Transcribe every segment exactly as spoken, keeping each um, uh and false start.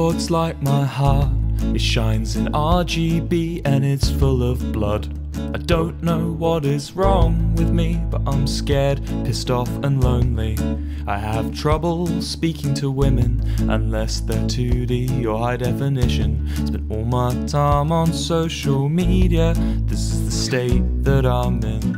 chords like my heart. It shines in R G B and it's full of blood. I don't know what is wrong with me, but I'm scared, pissed off and lonely. I have trouble speaking to women unless they're two D or high definition. Spend all my time on social media. This is the state that I'm in.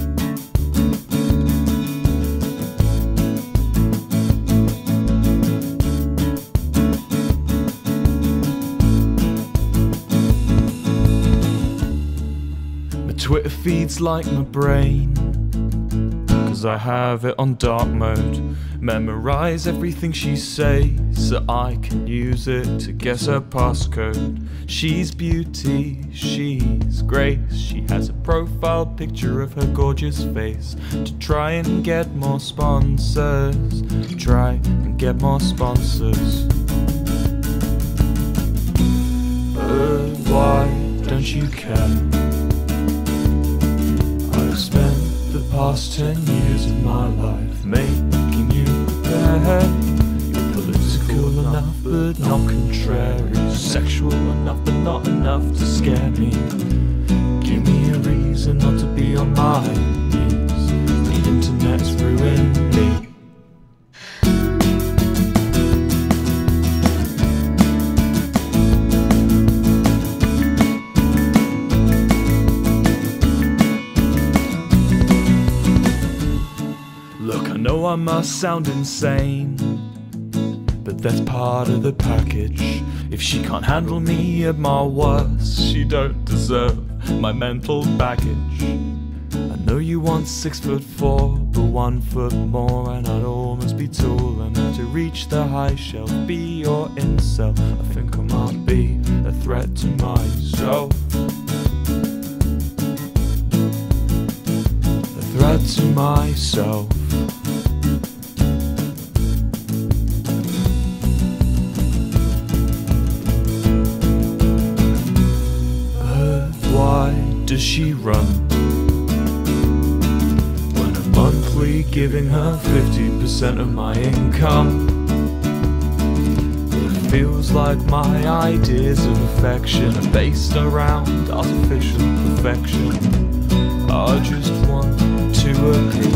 Twitter feeds like my brain, cause I have it on dark mode. Memorize everything she says so I can use it to guess her passcode. She's beauty, she's grace. She has a profile picture of her gorgeous face. To try and get more sponsors, try and get more sponsors. But why don't you care? I've spent the past ten years of my life making you bad. You're political enough but not contrary, sexual enough but not enough to scare me. Give me a reason not to be on my knees. The internet's ruined me. Look, I know I must sound insane, but that's part of the package. If she can't handle me at my worst, she don't deserve my mental baggage. I know you want six foot four, but one foot more and I'd almost be tall enough to reach the high shelf. Be your incel, I think I might be a threat to myself. A threat to myself. Does she run when I'm monthly giving her fifty percent of my income? It feels like my ideas of affection are based around artificial perfection. I just want to appear